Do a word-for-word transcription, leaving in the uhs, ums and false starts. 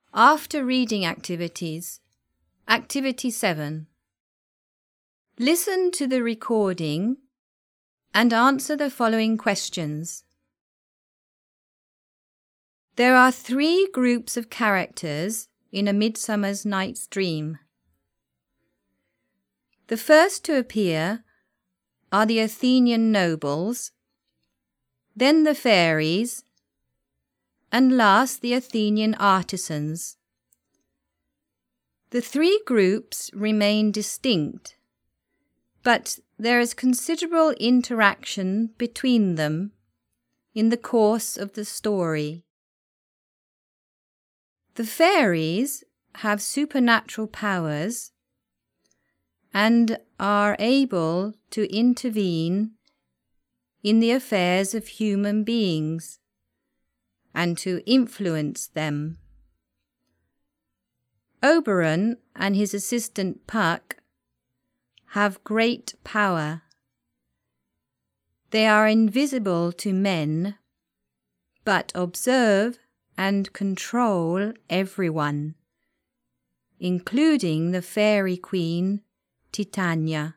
After reading activities, Activity seven. Listen to the recording and answer the following questions. There are three groups of characters in A Midsummer Night's Dream. The first to appear are the Athenian nobles, then the fairies, and last the Athenian artisans. The three groups remain distinct, but there is considerable interaction between them in the course of the story. The fairies have supernatural powers and are able to intervene in the affairs of human beings and to influence them. Oberon and his assistant Puck have great power. They are invisible to men, but observe and control everyone, including the fairy queen Titania.